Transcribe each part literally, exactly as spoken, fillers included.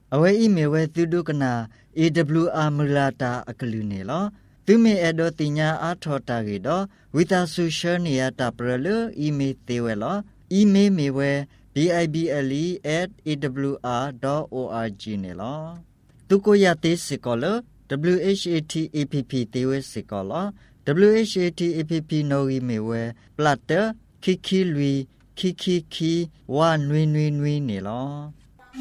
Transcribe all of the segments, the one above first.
Awe imewe tudu kena A W R mulata akalune lo. Tume edo tinya athota gedo witha social niya taprelu ime tewe lo. Ime mewe bible at a w r dot org ne lo. Tuko yate sikolo W H A T A P P tewe sikolo. W H A T A P P no imewe platter kiki lui kiki ki wa nui nui nui ne lo.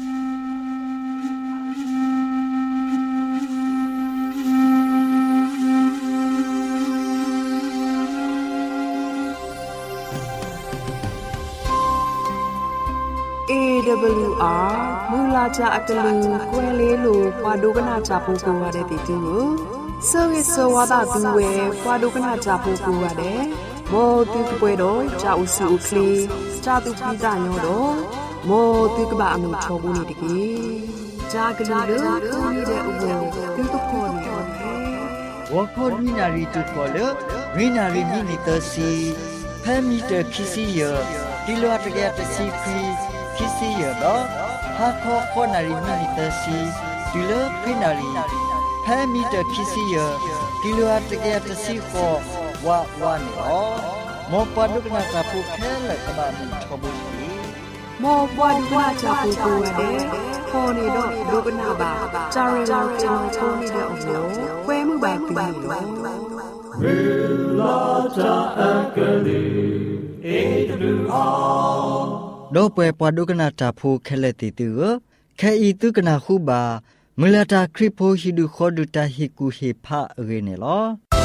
A W R မူလာကြအတလူကွယ်လေးလိုပွာဒုကနာကြပို့ကိုရတဲ့တီတူကိုစောရစောဝါဒသူဝဲပွာဒုကနာကြပို့ကိုရတယ်မောတူပွဲတော့ကြာဥစုကလေးကြာသူပိတာညောတော့မောတူကဘာအမှုချောဘူးနေတကြီးကြာကလေးလိုတူနေတဲ့ဥပ္ပေတူကခေါ်နေတယ်ဝခေါ်မိနာရီတူခေါ်လို့မိနာရီမိနီတစီဖမ်းမီတခီစီယဒီလိုအတကယ်တစီခီခီစီရတော့ဟာခေါ်ခေါ်နာရီမိနီတစီဒီလိုဖိနာရီဖမ်းမီတခီစီယဒီလိုအတကယ်တစီခေါ်ဝါဝါနေတော့မောပဒုကနာတာပုခဲလကဘာမထဘုစီမောပွားဒုကနာချပူပူရတယ်ခေါ်နေတော့ဒုကနာပါဂျာရီလာချောင်းချုံးနေတဲ့အမျိုးခွဲမှုပါပြီတော့ဝေလာချာအကလေးအေဒူအောင်ဒေါ်ပွဲပဒုကနာတာဖူခဲလက်တီတူခဲဤတုကနာခုပါမူလတာခရစ်ဖိုဟီဒူခေါ်ဒူတာဟီကူဟေဖာရေနေလော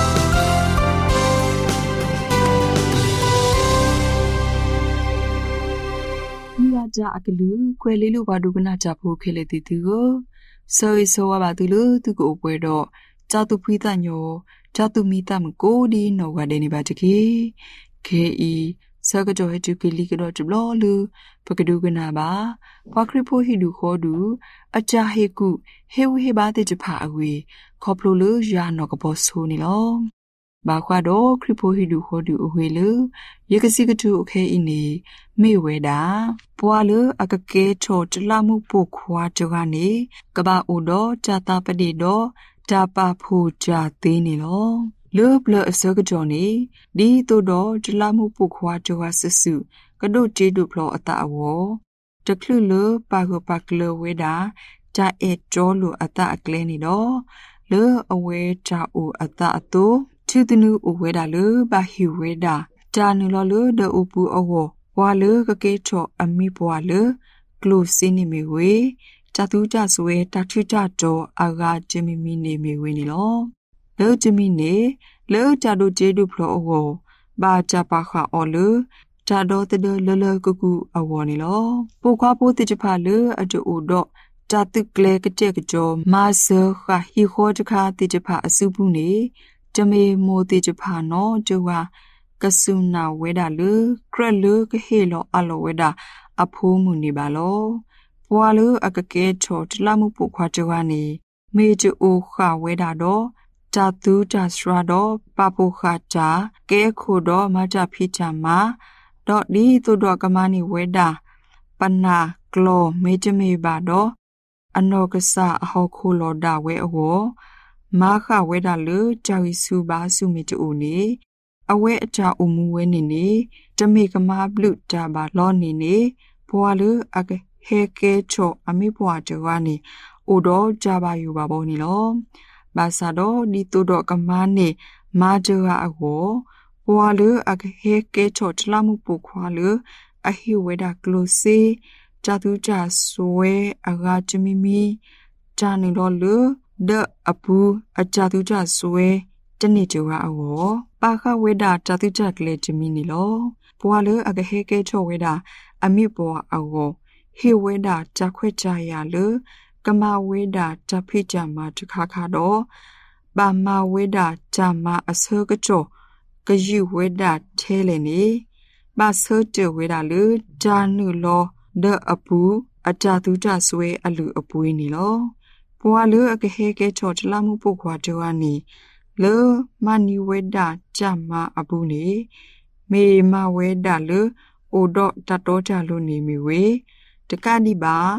ကြအကလူခွဲလေးလိုပါဒုကနာကြဖို့ခဲလေတီတူကိုဆိုရီဆိုဝါပါတူလို့သူကိုပွဲတော့ဂျာတူဖိတညောဂျာတူမီတမ်ကိုဒီနောကဒေနေပါတကေခေအီစကကြောဟတူကလီကတော့တဘလလူပကဒုကနာပါဘခရဖိုဟီဒူခေါ်ဒူအချာဟေကုဟေဝဟေပါတဲ့ချဖာအဝေခေါပလိုလူယာနောကဘောဆိုနေလောဘာခွာတော့ခရဖိုဟီဒူခေါ်ဒူအဝေလူယေကစီကတူအခဲအင်းနေမေဝဲတာပွာလအကကဲချောတလမှုပို့ခွာကြကနေကဘာအိုတော့ဂျာတာပတိတော့ဂျာပါဖူဂျာသေးနေလောလူဘလအစကကြောနေဒီတို့တော့တလမှုပို့ခွာကြွားဆဆုကဒုတေဒုဖလောအတာအဝတကလူလပါကပါကလဝဲတာဂျာအဲကျော်လူအတာအကလဲနေတော့လူအဝဲဂျာအိုအတာအတူသူတနူအဝဲတာလူဘာဟီဝဲတာဂျာနူလောလူဒအူပူအဝဝါလကကေချောအမိပွာလကလုစင်းနေမီဝေတတူကြဆွဲတထုကြတော့အာဂါဂျမီမီနေမီဝေနေလောလောဂျမီနေလောကြတို့ကျေဒုဖလောအဝဘာကြပါခါအော်လတတော်တဒလလကကူအဝနေလောပိုခွားပိုးတိချဖာလအတူတော့တတုကလေကတဲ့ကကြောမာဆခဟီခေါ်တခါတိချဖာအစုဘူးနေဂျမေမိုတိချဖာနော်ကျဝကဆုနာဝဲတာလူကရလူကဟေလောအလောဝဲတာအဖိုးမှုနေပါလောပွာလူအကကဲချောတလမှုပုခွားကြွားနေမေကျအိုခဝဲတာတော့တတူတစရာတော့ပပုခါချာကဲခိုတော့မကြဖိချာမှာတော့ဒီသူတော့ကမနီဝဲတာပနာကလောမေချမေပါတော့အနောကဆာအဟောခိုလောဒါဝဲအဝမာခဝဲတာလူကြောက်စုပါစုမေတူနေအဝဲအချာအမှုဝဲနေနေတမေကမာဘလူတာပါလောနေနေဘွာလူအကဟေကဲချောအမေဘွာကြွားနေအိုတော့ကြပါယူပါဘောနေလောဘာသာတော့ဒီတူတော့ကမာနေမာကြွားအကိုဘွာလူအကဟေကဲချောတလမှုပုခွာလူအဟိဝဲတာကလိုစီဂျာတူဂျာဆွဲအဂါချမီမီဂျာနေလောလူဒအပူအဂျာတူဂျာဆွဲတနေ့ကြွားအကိုပါခဝေဒာတတုကြကလေချမီနီလောဘွာလေအကဟေကဲချောဝေဒာအမိဘွာအောဟေဝေဒာကြခွဲကြရလေကမဝေဒာကြဖိကြမှာတခါခါတော့ပါမဝေဒာကြမှာအစောကကြောကယူဝေဒာထဲလေနေပါစောတဝေဒာလေဂျာနုလောဒအပူအကြတုကြဆွဲအလူအပွေးနီလောဘွာလေအကဟေကဲချောတလမှုပုတ်ခွာကြွားနီလေမနီဝေဒာကြမှာအပူနေမေမဝေဒာလေအိုတော့တတော်ကြလို့နေမီဝေတကတိပါ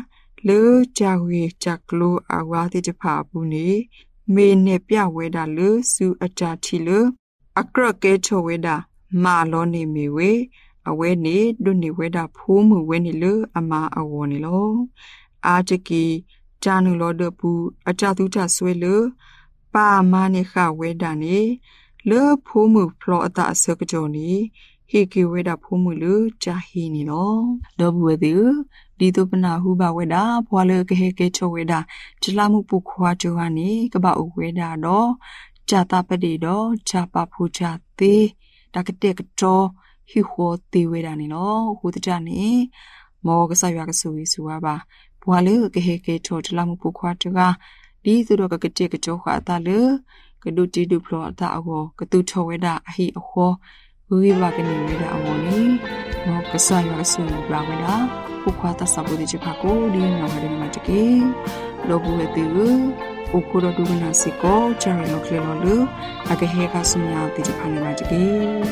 လေကြာဝေจักလိုအဝါတိတဖာဘူးနေမေနဲ့ပြဝဲတာလေစုအတာတီလေအကရကဲချောဝဲတာမာလောနေမီဝေအဝဲနေဒုနေဝဲတာဖိုးမှုဝဲနေလေအမအဝေါ်နေလောအာတကီဂျာနူလောဒပူအတာတူတာဆွဲလေပါမနိခဝဲတာနေလေဖိုးမှုဖလောအတာအစကကြောနေဟီကီဝဲတာဖိုးမှုလေဂျာဟီနေလောဒေါ်ဘဝေဒီဒီတုပနာဟုဘဝဲတာဖွာလေကဟေကေချောဝဲတာဂျလာမှုပုခွာဂျိုဟာနေကပအဝဲတာတော့ဂျာတာပတိတော့ဂျာပဖူဂျာသေးတကတဲ့ကတော့ဟီဟောတေဝဲတာနေလောဟိုတကြနေမောကဆရွာကဆူရီဆူပါဘွာလေကဟေကေချောဂျလာမှုပုခွာတကဒီသူတော့ကကတဲ့ကကြောခါတာလေကဒုတီဒုဖလောတာအကောကတူချောဝဲတာအဟိအခောဝိဝကနေဝဲတာအမောနေမောကဆရွာကဆူပါဝဲတာပုခွာတာစပုဒီချပါကိုဒီနော်ဟာဒီမတကေလောဘူဝဲတေဥခုရဒုကနာစီကိုချရလောကလေလောလူအကဟေကဆုညာတိချပါနေမတကေ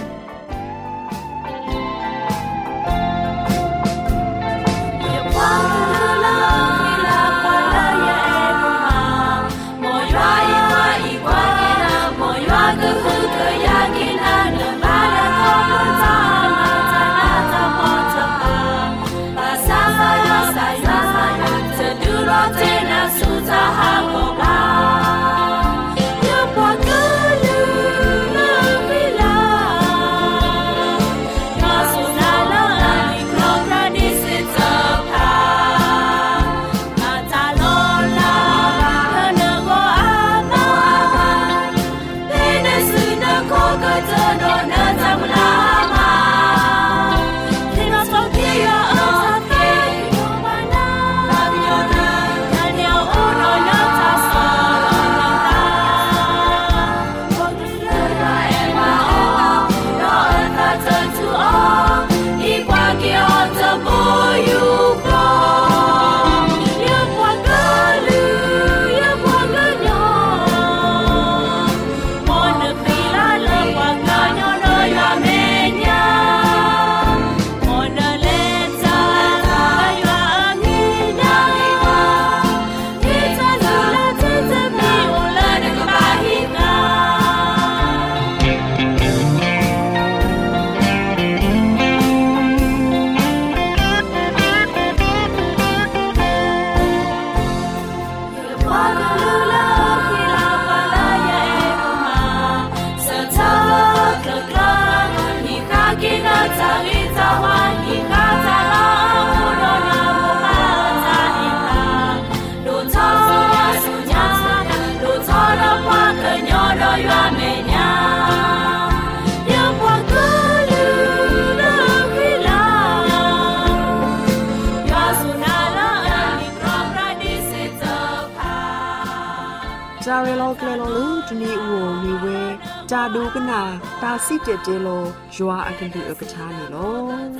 ဂျာရီလောကလေလောလူဒီနီဝဝီဝဲဂျာဒူကနာတာစီတဲတဲလောယွာအကန်တူအကထားနေလော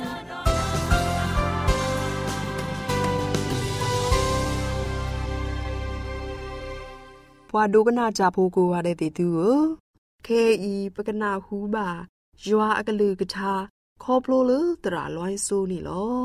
ဘွာဒူကနာဂျာဖိုကိုရတဲ့တီတူကိုခဲဤပကနာဟူပါယွာအကလူကထားခေါပလိုလူတရာလွိုင်းဆိုးနေလော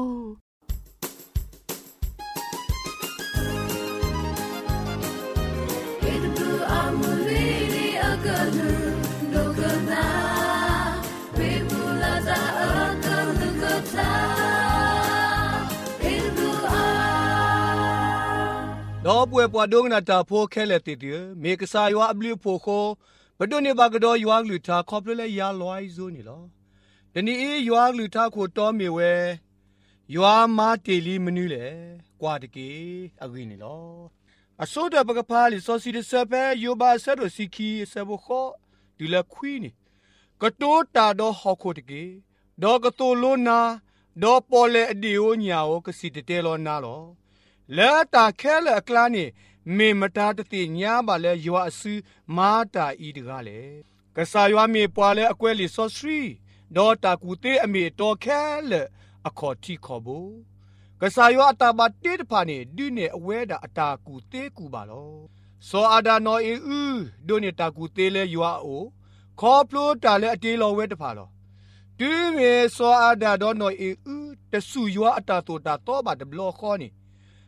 တော့ပွေပွားဒုံနာတာဖိုးခဲလက်တီတီမေကစားရွာအဘလူဖိုခိုဘဒုန်နေဘကတော်ရွာလူတာခေါပလလေရာလွိုင်းဇိုးနေလောတနီအေးရွာလူတာကိုတော်မီဝဲရွာမာတေလီမနူးလေကွာတကေအဂိနေလောအစိုးရပကဖာလီဆိုစီဒဆပဲယောဘာဆဒိုစီကီဆဘခောဒီလခွီနီကတိုတာတော့ဟောခိုတကေဒေါ်ကတိုလိုနာဒေါ်ပေါ်လေအဒီယိုညာကိုကစီတဲလောနာလောလဲတာခဲလေအကလာနေမေမတာတတိညာပါလေရွာအစူမာတာဤတကားလေကဆာရွာမေပွာလေအကွဲလီဆော့စရီဒေါ်တာကူတေအမေတော်ခဲလေအခေါ်တီခေါ်ဘူးကဆာရွာအတာပါတေတဖာနေဒီနေအဝဲတာအတာကူတေကူပါလောစောအာဒါနော်အီဦးဒိုနေတာကူတေလေရွာအိုခေါ်ပလိုတာလေအတေလောဝဲတဖာလောဒီမေစောအာဒါတော့နော်အီဦးတဆူရွာအတာတိုတာတော့ပါဒဘလောခေါ်နေ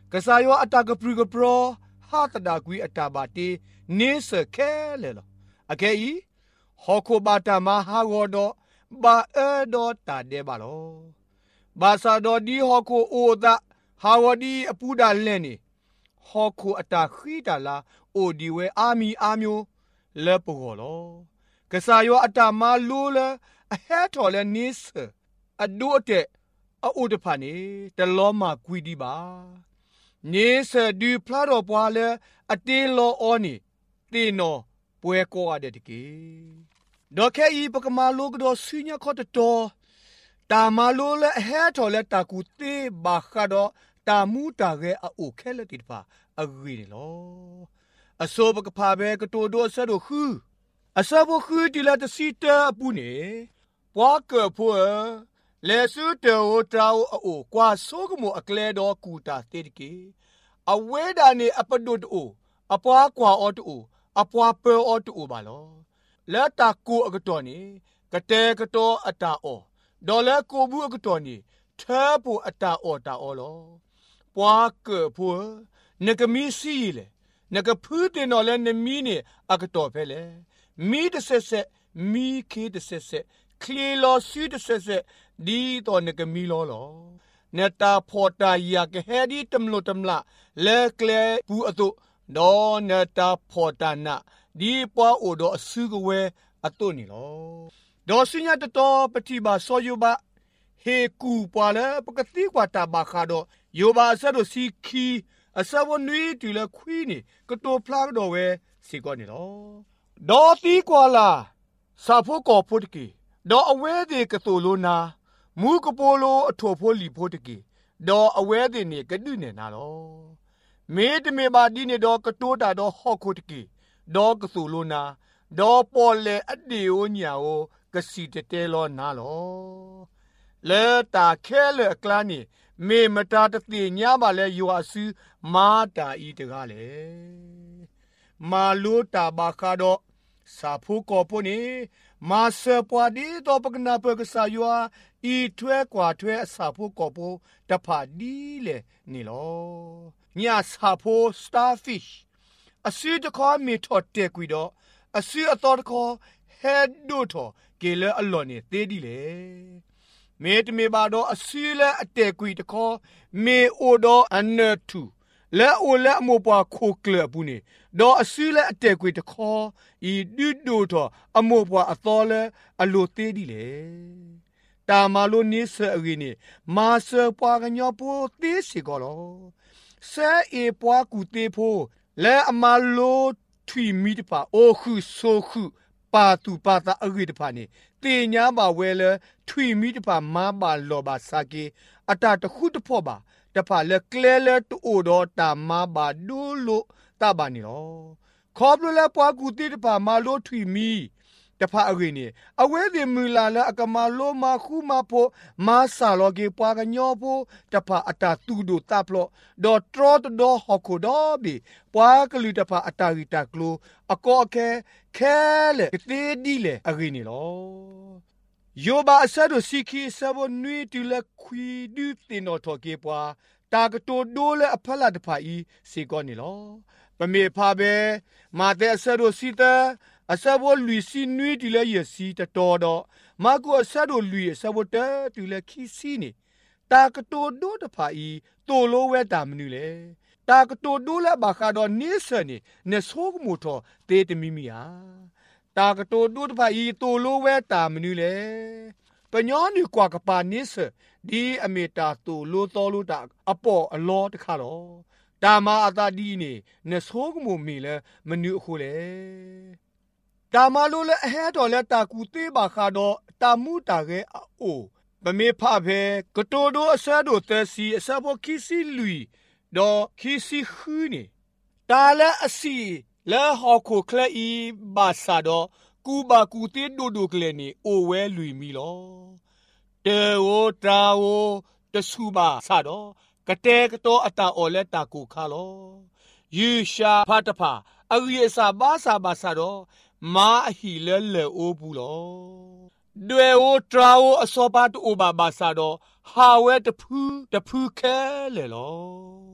กษายว่าอัตากระปรือกระปรอฮาตดากุยอัตาบาตีเนสแค่เลยล่ะโอเคอีฮอโคบาตามาฮาวดอบาเอดอตาเดบาโลบาซาดอดีฮอโคโอดาฮาวดีอปูดาเลนีฮอโคอัตาขีตาลาโอดีเวอามีอามิโอเลปโกโลกษายว่าอัตามาลูเลအဟဲထော်လဲနိစအဒုတဲ့အဥဒဖာနေတလောမကွီဒီပါနိစဒီဖလာတော့ပွားလဲအတေးလောအောနေတေနော်ပွဲကောရတဲ့တကေဒေါ်ခဲဤပကမာလောကတော့ဆွညခေါတတော်တာမာလိုလဲအဟဲထော်လဲတာကူတေးဘာခါတော့တာမူတာရဲ့အိုခဲလက်တိပါအဂီနေလောအစောပကဖာပဲကတိုဒိုဆဒိုခူအစဘခူတီလာတစီတာပူနေပွားကဖွယ်လေစုတောတောအိုကွာဆိုကမအကလဲတော်ကူတာတေတကေအဝဲဒါနေအပဒုတိုအပွားကွာအော်တိုအပွားပေအော်တိုပါလောလက်တာကူအကတော်နေကတဲကတော်အတာအော်ဒေါ်လာကိုဘူးအကတော်နေထဲပူအတာအော်တာအော်လောပွားကဖွယ်နကမီစီလေနကဖူးတင်တော်လဲနမီနေအကတော်ဖဲလေမီတဆက်ဆက်မီခေတဆက်ဆက်คลีลอซีตเสะดีตอนนกมีลอลอเนตาพอตายากเฮดีตำโลตำละเลเกลปูอตุดอเนตาพอตานะดีปวาโอดอซึกเวอตุนี่ลอดอสิญญาตตอปฏิบาซอยุบะเฮกูปวาเลปกติกว่าตาบาคาดอโยบาซะดอซีคีအစဝနွေတူလခွီးနေကတိုဖလာတော့ဝဲစီကောနေလောဒေါ်တီကွာလာစာဖို့ကောဖို့တကီဒေါ်အဝဲဒီကတိုလိုနာမူကပိုလိုအထော်ဖို့လီဖို့တကီဒေါ်အဝဲဒီနေကဒုနေနာလောမေတမေပါဒီနေဒေါ်ကတိုတာဒေါ်ဟော့ခုတကီဒေါ်ကတိုလိုနာဒေါ်ပေါ်လေအဒီယိုညာကိုကစီတတဲလောနာလောလေတာခဲလေကလာနီမေမတာတတိညာပါလေယူအစုမာတာဤတကားလေမာလိုတာဘာခါတော့စာဖို့ကောပိုနေမာဆပွားဒီတော့ပကနာပကဆာယွာဤထွဲကွာထွဲအစာဖို့ကောပိုတဖာဒီလေနေလောညာစာဖို့စတာဖစ်အစီတခေါ်မီထော်တဲကွီတော့အစီအတော်တခေါ်ဟက်ဒိုထော်ကေလအလော်နေသေးဒီလေမေတမေပါတော့အစီလဲအတဲကွီတခေါ်မေအိုတော့အနတူလဲအိုလဲအမောပွားခိုကလဘူးနေတော့အစီလဲအတဲကွီတခေါ်ဤဒူဒိုတော့အမောပွားအတော်လဲအလိုသေးဒီလေတာမာလိုနေဆအရီနေမာဆပွားကညောပိုသေးစီကောလောဆဲအေပွားကူသေးဖို့လဲအမလိုထွီမီတပါအိုခုဆိုခုပါတူပါတာအရီတပါနေတေညာပါဝဲလဲထွီမီတပါမာပါလောပါစာကေအတာတခုတဖို့ပါတဖာလဲကလဲလဲတူတော့တာမာပါဒူလို့တပါနေလောခေါပလလဲပွားကူတေတပါမာလိုထွီမီတဖာအရီနေအဝဲဒီမူလာလဲအကမာလိုမာခုမာဖို့မာဆာလောကေပွားကညောဖို့တဖာအတာတူဒိုတပ်လို့ဒေါ်ထရတ်ဒေါ်ဟခုဒေါ်ဘီပွားကလူတဖာအတာရီတကလိုအကောအခဲခဲလေတေဒီလေအရီနေလောယောဘာဆာဒိုစီခီဆဘနွီတူလခွီဒူတင်တော်ထော်ကေပွားတာကတိုဒိုလေအဖလာတဖာဤစေကောနေလောပမေဖာပဲမာတဲ့ဆာဒိုစီတာအစဘောလူစီနွီတီလေရစီတတော်တော့မာကူအစဒိုလူရစဘောတဲတူလေခီစီနေတာကတိုဒိုတဖာဤတိုလိုဝဲတာမနူလေတာကတိုဒိုလေဘာခါတော့နေစနေနေဆိုးမှုတော့တေးတမီမီဟာတာကတိုဒိုတဖာဤတိုလိုဝဲတာမနူလေပညောနီကွာကပါနေစဒီအမေတာတိုလိုတော်လိုတာအပေါ်အလောတခါတော့တာမာအတာဒီနေနေဆိုးမှုမီလေမနူအခုလေတာမာလိုလဲအဟဲတော်လဲတာကူသေးပါခါတော့တာမှုတာရဲ့အိုပမေဖဖဲကတိုဒိုအဆာဒိုတစီအစဘောခီစီလူဒေါ်ခီစီခူနေတာလဲအစီလဲဟောခိုကလဲဤဘာစာတော့ကူဘာကူတေဒိုဒိုကလဲနေအိုဝဲလူမီလောတေဝတာဝတဆူပါစာတော့ကတဲကတော့အတာအော်လဲတာကူခါလောယေရှာဖတ်တဖာအရီအစာဘာစာဘာစာတော့မာအဟီလဲလဲအိုဘူးလောဒွေအိုတရာအိုအစောပါတူဘာဘာစာတော့ဟာဝဲတဖူးတဖူးခဲလေလော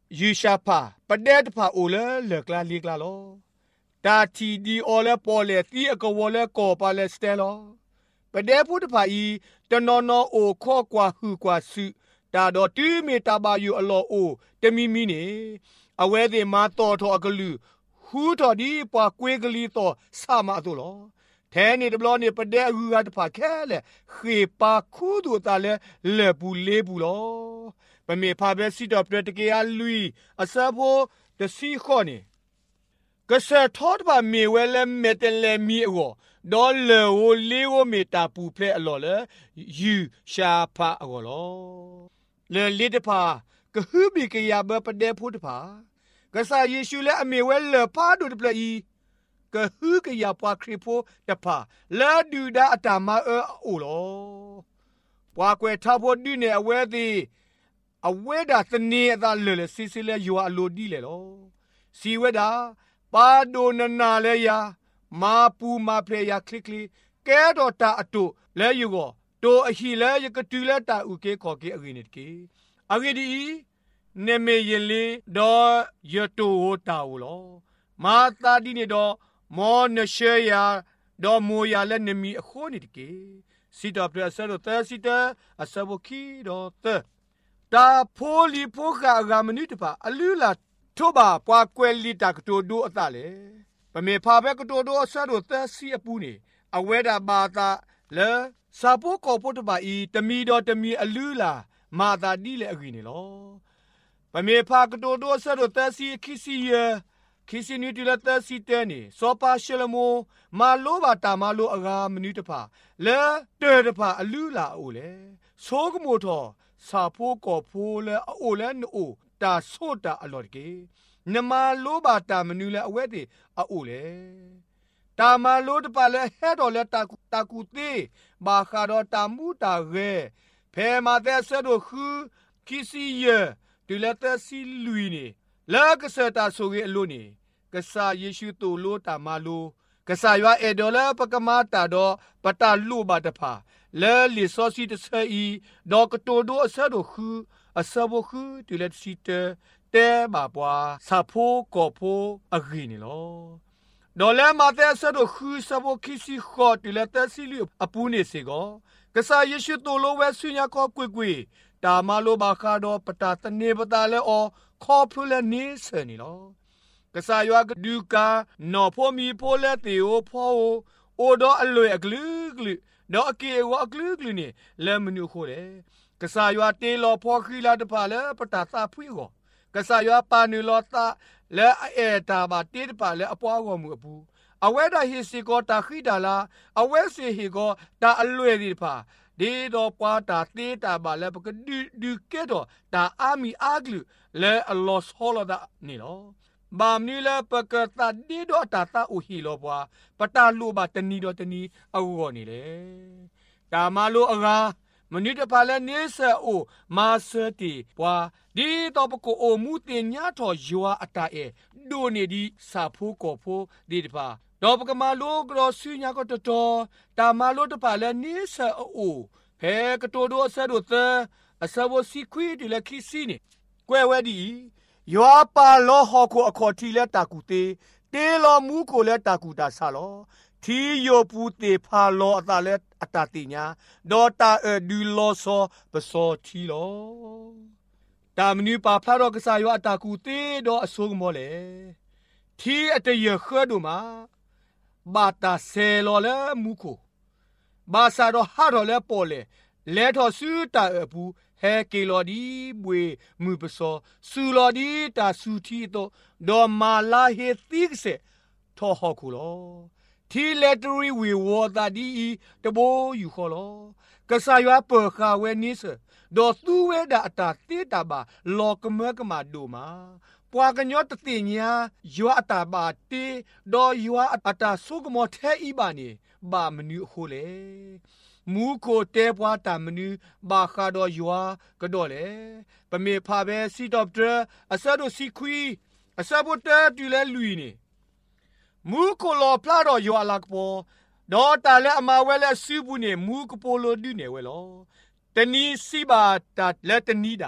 ยูชาพาประเดดพาโอเลเลิกลาลีกลาโลตาทีดีโอเลปอเลตีอกวอเลกอปาเลสเตโลประเดพุทธพาอีตนอนโอข้อกว่าหือกว่าสุตาดอตื้อเมตาบายูอลอโอเตมีมีเนอเวเดมาตอทอกลือฮูทอดีปากวยกลีตอสามาตุโลแทนี่ดบลอนี่ประเดหือตพาแค่เลเขปาคูดูตาเลเลปูเลปูโลปเมพาเบสิดอปเตเกอาลุยอาซาโบเดซีขอนี่กษะทอดบามีเวลเมเตเลมีโอดอลเลโอเลโอเมตาปูเพลอลอเลยูชาพาอลอเลลิดพากะฮือบิกยาเบปเดพุทธพากษะเยซูเลอเมเวลพาดูดเปลอีกะฮือกยาปาคริโพตะพาลาดูดาอตามาเอโอลอปากวยทาบดิเนอเวดีอเวดาตเนดาเลเลซิซิเลยัวอโลดีเลโลซีเวดาปาโดนนาเลยามาปูมาเพลยาคลิกลีแกดอตาอตุเลยูโกโตอฮีเลยกตุเลตาอุเกขอเกอกินิตเกอกิดีเนเมเยเลดอยโตโหตาโอโลมาตาดิเนดอมอนเชยาดอโมยาเลเนมีอโคนิตเกซิดอเปรซะโรเตซิเตอซาโบคีดอเตตาโพลีโพกากามนิตปาอลูลาทุบาปวาเกวลิตากโตโดอตาเลปเมพาเบกโตโดซะโรเตซีอปูนีอเวดาบาตาเลซาโปโกโปตบาอีตมีดอตมีอลูลามาตาดีเลอกินีโลปเมพากโตโดซะโรเตซีคิซีเยคิซินิตุลเตซีเตนีโซปาเชลโมมาโลบาตามาโลอากามนิตปาเลเตดปาอลูลาโอเลโซกโมโทซาโปโกโพเลโอเลนโอตาโซตาอลอดเกนมาโลบาตามนูเลอเวติอโอเลตามาโลตปาเลเฮดอเลตาตากูตีบาคาดอตามูตาเรเพมาเตเซโดคูคิซิเยตุเลเตซิลุยนีลากษตาโซเกอโลนีกษาเยซูโตโลตามาโลกษายว่าเอโดเลปกมาตาดอปตาลูบาตพาเลลิซอซิตเซอีดอกโตโดอซาโดคูอซาโบคูตุเลซิเตเตบาปวาซาโพโกโพอกินีโลดอเลมาเตซาโดคูซาโบคิซิขอตุเลเตซิลิอปูเนเซโกกษาเยซูโตโลเวสุญญาคอกวยๆตามาโลบาคาดอปตาตเนปตาเลอขอพลุเลนิเซนีโลกษายว่าดูกานอพอมีโพเลติโอพอโอดออลอยอกลึกลึดอเกวอกลึกลึนี่เลมนูโคเลกษายว่าเตลอพอคีลาตพาเลปตาตาพุยโกกษายว่าปานุลอตาและเอตาบาเตตปาเลอปวากอมูอปูอเวดาฮิสิโกตาခိดาลาอเวสิฮิโกตาอลวยดิพาดีดอปวาตาเตตาบาเลปกดูดูเกดอตาอามีอากลุเลอลอสฮอลดานี่โลบามนี่เลปกตาดีดอตาตาอุฮิโลบวาปตาลูบาตนีดอตนีอวอนี่เลตามาลูอากามนุษย์พาเลเนเซโอมาเสติปวาดีตอปโกโอมูเตญาทอยัวอตาเอโดเนดีซาพูโกโพดีดพาดอปกมาลูกรอสุญญาก็ตตอตามาลูตพาเลเนเซโอเพกโตโดเซโดเตอซาโวซิควีดิเลคิซินีกวยเวดียัวปาโลฮอโคอคอทีเลตากูเตเตลอมูโคเลตากูตาซาโลทีโยปูเตพาโลอตาเลอตาติญาดอตาเอดูโลโซปโซทีโลตามนูปาพระรอกษายัวอตากูเตดออสุกโมเลทีอตเยขดูมาบาตาเซโลเลมูโคบาซาโดฮาโดเลโปเลเลทอสุตาเอปูเฮเกโลดีบวยมือปโซสุโลดีตาสุทีโตดอมาลาเฮติกเซทอฮอคูโลทีเลตรีวีวอตาดีตะโบอยู่ขอโลกษายว่าเปอคาเวนิสดอตูเวดาตาติตาบาลอกเมกมาดูมาปวากันยอตติญายัวตาบาติดอยัวอตาสุกมอเทอีบานีบามนูโคเลมูโคเตปวาตามนูบาคาดอยัวกะดอเลปะเมพาเบซิดอปเตอร์อะซาโดซิควีอะซาโบเตตุเลลุยนีมูโคโลพลาดอยัวลักปอดอตาเลอมาเวเลซูบุเนมูโคโปโลดูเนเวโลตนีซิบาตาเลตนีดา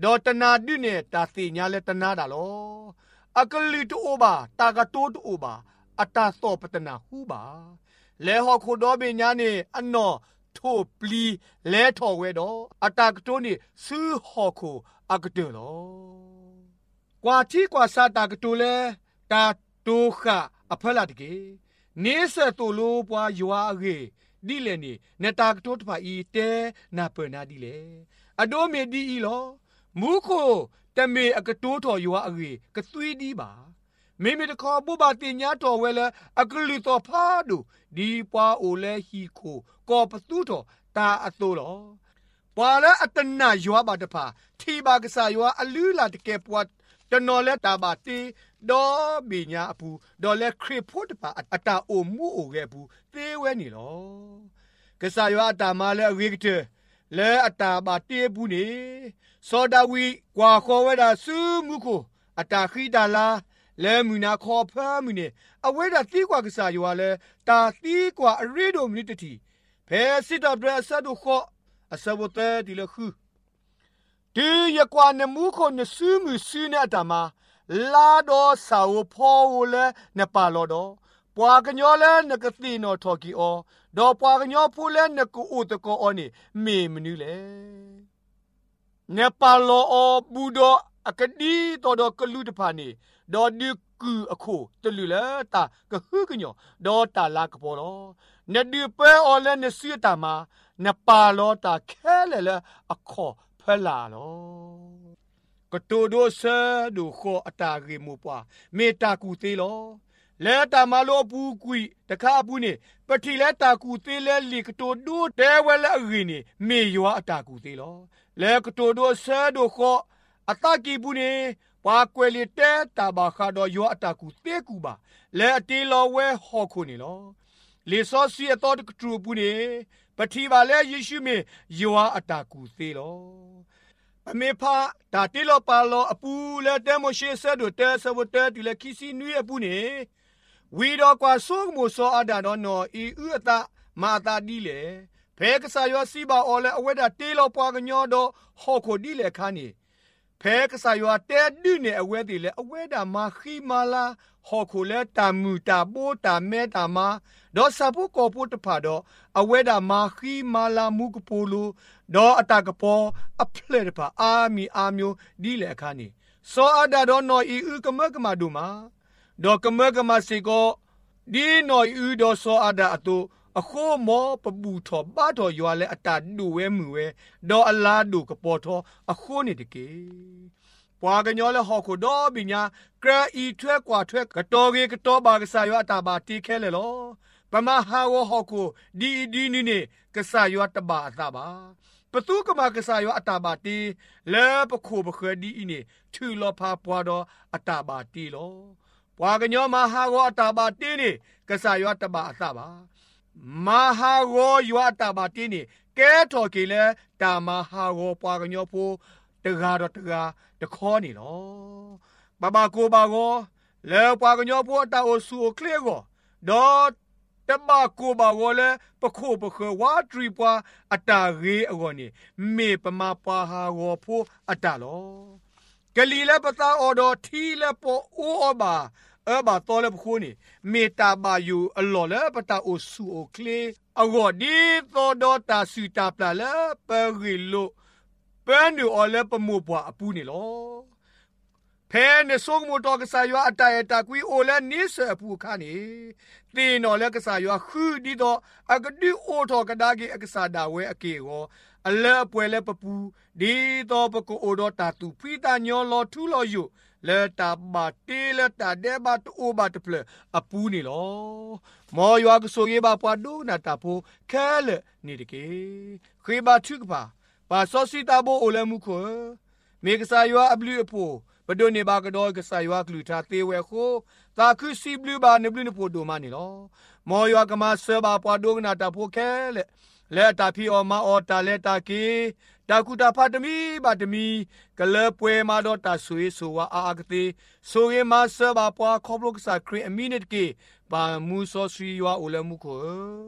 ดอตนาดิเนตาติญาเลตนาดาโลอักลิตุโอบาตากะโตตุโอบาอัตตาโตปตนาหูบาเลหอคูดอเบญาเนอันนอโทปลีเลทอเวดออัตตากะโตนี่ซื้อหอคูอักเตโลกว่าที่กว่าซาตากะโตเลตาตูขะอพลาตเกเนสตูลูปวายัวเกดิเลนี่เนตากะโตตปาอีเตนาเปนาดิเลอโดเมดีอีโลมูโคตะเมอากะโตทอยัวเกกะตุยดีบาเมเมตะคอบุบาติญาตอเวลอักลิตอพาดูดีปาโอเลฮีโคกอปตุตอตาอโตโลปาละอัตนายัวบาตพาทีบากะสายัวอลือลาตะเกปวดตนอเลตาบาติดอบิญาปูดอเลคริโพตปาอัตาโอมูโอเกปูเตเวนี่โลกะสายัวอัตมาเลเวกเตเลอัตาบาเตปูนี่โซดาวีกว่าขอเวดาซูมุโคอัตาခိดาลาလဲမူနာခေါ်ဖမ်းမူနေအဝဲတာတီးကွာကစားရွာလဲတာတီးကွာအရီဒိုမီတတီဖဲစစ်တပ်ဒရဆတ်တို့ခေါ်အစဘတဲဒီလခုဒီရကွာနမှုခုနဆူးမူဆူးနေတမှာလာတော့ဆာဝဖောဝလဲနပါလောတော့ပွာကညောလဲနကတိနော်ထော်ကီအောဒေါ်ပွာကညောဖူလဲနကူဥတကောအောနေမေမနူးလဲနပါလောအောဘူဒိုအကဒီတော်တော်ကလူတဖာနေดอดึกกูอโคตะลุละตากะฮึกะญอดอตาลากะปอลอนดือเปออเลนเสียตามานปาลอตาแค่เลละอขอพลาลอกะโตโดเซดูขออตาเรมูปวาเมตากูเตลอလဲတာမလောပူကွီတခါပူနေပတိလဲတာကူသေးလဲလီကတိုဒိုတဲဝဲလဲအရင်နေမေယောအတာကူသေးလောလဲကတိုဒိုဆဲဒိုခောအတကီပူနေပါကွယ်လီတဲတာဘာခါတော့ယောအတာကူတဲကူပါလဲအတီလောဝဲဟောခုနေလောလေစောစီအတော်ကထူပူနေပတိပါလဲယေရှုမေယောအတာကူသေးလောအမေဖာတာတီလောပါလောအပူလဲတဲမိုရှေဆဲဒိုတဲဆဝတဲဒီလဲခီစီနွေအပူနေဝီတော့ကွာဆိုးမိုစောအဒါတော့နော်ဤဥအတာမာတာဒီလေဖဲကစားယောစီပါအော်လဲအဝဲတာတေးလောပွားကညောတော့ဟော်ခိုဒီလေခါနေဖဲကစားယောတဲဒုနေအဝဲတီလေအဝဲတာမာခီမာလာဟော်ခိုလဲတာမူတာပိုးတာမဲတာမာတော့စပုကောပုတဖာတော့အဝဲတာမာခီမာလာမူကပိုလိုတော့အတာကပေါ်အဖလက်တဖာအာမီအာမျိုးဒီလေခါနေစောအဒါတော့နော်ဤဥကမကမဒူမာดอกกะมะกะมะสิโกดีหน่อยอือดอซออาดาอตุอโคมอปะบูทอบาทอยัวเลอตาดูเวมือเวดออลาดูกะปอทออโคนี่ตะเกปวากะญอเลฮอโคดอบิญากระอีทวยกว่าทวยกะตอเกกะตอบากะสายัวอตาบาติแค่เลลอปะมะฮาวฮอโคดีดีนี่นี่กะสายัวตบาอตาบาปตุกะมากะสายัวอตาบาติเลปะโคบะเคดีอีนี่ทือลอพาปวาดออตาบาติลอပွာကညောမဟာရောအတာဘာတင်းနေကဆာယောတဘာအသပါမဟာရောယောအတာဘာတင်းနေကဲတော်ကေလဲတာမဟာရောပွာကညောဖိုးတကားတော့တကားတခေါ်နေလောဘဘကိုဘာရောလဲပွာကညောဖိုးအတာအိုဆူကလေကိုဒေါ်တဘကိုဘာရောလဲပခိုပခဝါထရီပွာအတာရေအကောနေမေပမပွာဟာရောဖိုးအတာလောกะลีละปะตาออดอทีละปอโออบาเอบาตอละพคูนี่เมตาบายูอลอละปะตาโอซูโอเคลอวอดีตอดอตาสุตาปลาละเปริโลเปนดูออละปะมูปวาอปูนี่ลอเพเนซงโมตอกะสายออตาเอตากุยโอละนิสอปูคานี่ตีนอละกะสายอคือดีดออะกะดิโอทอกะดาเกอะกะสาดาเวอะเกโอအလဲအပွဲလဲပပူဒီတော့ပကိုအိုတော့တာတူဖီတာညောလောထူလောယူလဲတာဘာတေးလဲတာဒဲဘာတူဘာတပလအပူနေလောမော်ရွာကဆိုရေဘာပွားဒိုနာတာဖိုခဲလဲနေတကေခေဘာထုကပါပါစောစီတာဘိုအိုလဲမှုခွမေကစားရွာအဘလူအဖိုဘဒိုနေဘာကတော့ကစားရွာကလူတာသေးဝဲခိုတာခုစီဘလူဘာနေဘလူနဖိုဒိုမနေလောမော်ရွာကမဆဘာပွားဒိုနာတာဖိုခဲလဲလဲတာဖီအော်မာအော်တာလဲတာကီတာကူတာဖတ်တမီဘာတမီကလပွဲမာတော့တာဆွေဆိုဝါအာအကတိဆိုရင်မဆဘာပွားခေါပလုကစာခရီအမီနစ်ကေဘာမူဆိုစီယွာအိုလမှုကို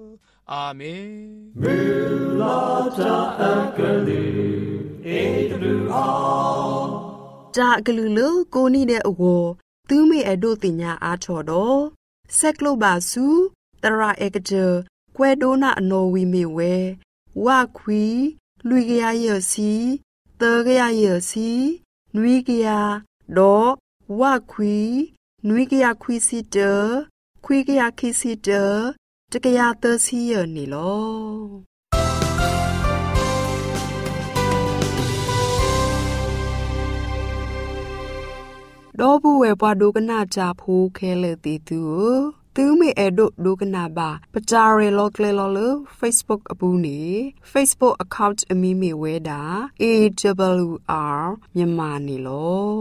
อาเมน Mulata Akalu A W R จาอกลูลูกูนี่เดอโวตูเมอโดติญาอาชอดอเซกโลบาซูตราเอกเจแควโดนาอโนวีเมเววาควีลุยกยาเยซีเตกยาเยซีนุยกยาดอวาควีนุยกยาควีซิเตอควีกยาคิซิเตอตกยาเตซีเยนี่ลอดอบูเวปวาดูกนาจาพูเคเลติตูตูเมเอโดดูกนาบาปจาเรโลเคเลโลเล Facebook อบูนี Facebook account อมีมีเวดา A W R မြန်မာနီလော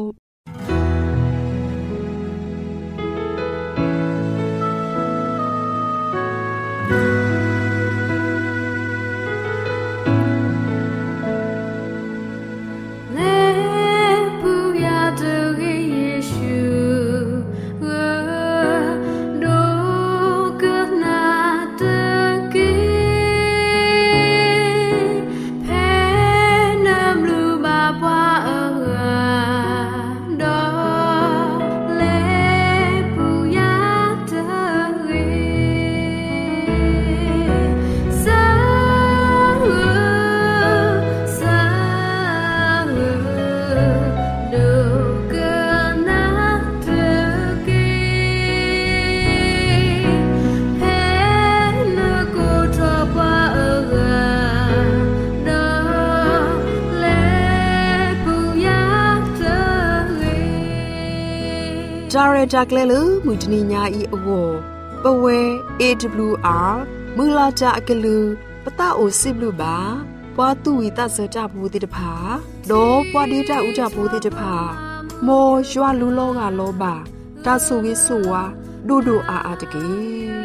จาเรจากเลลมุจนิญาอีอโวปเว เอ ดับเบิลยู อาร์ มือลาจากะลือปะตาโอซิบลูบาปวาตุวิตาเสจาบูติตภาโดปวาดีจาอุจาบูติตภาโมยัวลูโลกาโลบาตาสุวิสุวาดูดูอาอาตะกี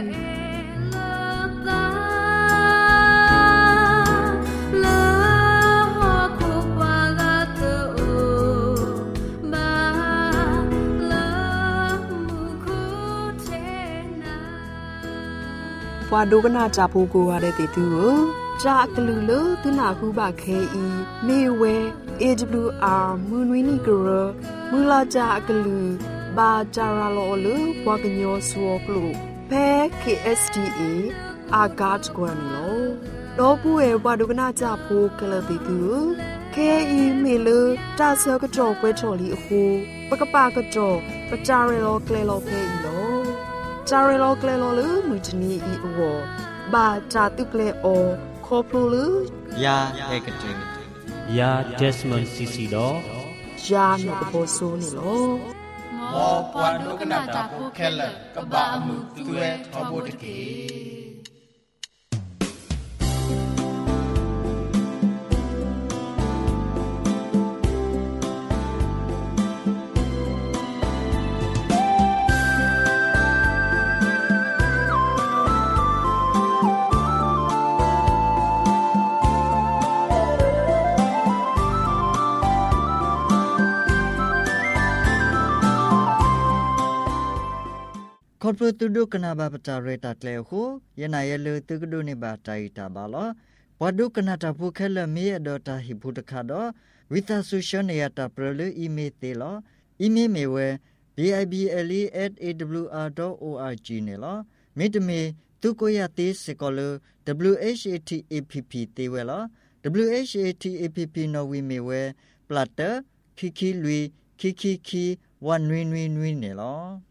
ปวาดูกนาจาพูกูวาเดติตูจากลูลตุนาคูบาเคอีเมเว เอ ดับเบิลยู อาร์ มูนวินีกรมูลาจากลูบาจาราโลลปวากญอสวกลูเพ เค เอส ดี เอ อากาตกวนโลดอปูเอปวาดูกนาจาพูกลติตูเคอีเมลตาเซกจอกเวชอลีโคปกปากจอกปจาเรโลเคลโลเคอีโลจาเรโลเคลโลลมุจนีอีอวบาจาตุเคลโอคอพลูลยาเอกเจยาเดสมอนซิซิโดยาโนกโบโซนี่โลมอปวาดูกนาตาพูแคลกะบามุตุเอทอโบตะเกคอร์ปตูดูกนาบาปจาเรตาเกลโคยนายเลตุกดูนิบาไตตาบาลปวดดูกนาตาพูเคลมีอดอตาฮิพุตคาดอวิตาสุชเนียตาเปรลอีเมเตลอีเมเมเว บี ไอ บี แอล อี แอท เอ ดับเบิลยู อาร์ ดอท โอ อาร์ จี เนลมิดเมตุโกยาติสกอล ดับเบิลยู เอช เอ ที เอ พี พี เตเวล ดับเบิลยู เอช เอ ที เอ พี พี นอวีเมเวปลัตเตอร์คิคิลุยคิคิคิวันนุยนุยนุยเนล